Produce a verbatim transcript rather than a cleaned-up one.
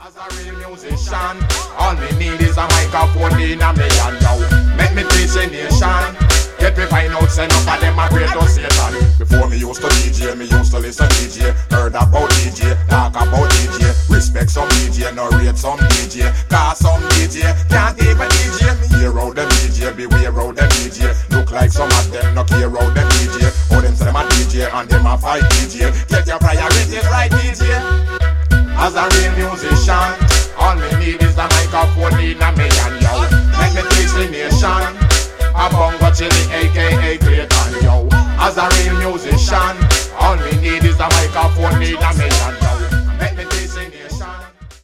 As a real musician, all me need is a microphone in a me hand now. Make me teach a nation. Get me find out, send up of them a great to Satan. Before me used to D J, me used to listen D J. Heard about D J, talk about D J. Respect some D J, no rate some D J. Cause some D J can't even D J. Me hear out them D J, beware out them D J. Look like some of them no care out them D J. Oh them say them a D J and them a fight D J. Get your priorities right D J. As a real musician, all me need is the microphone in a me hand.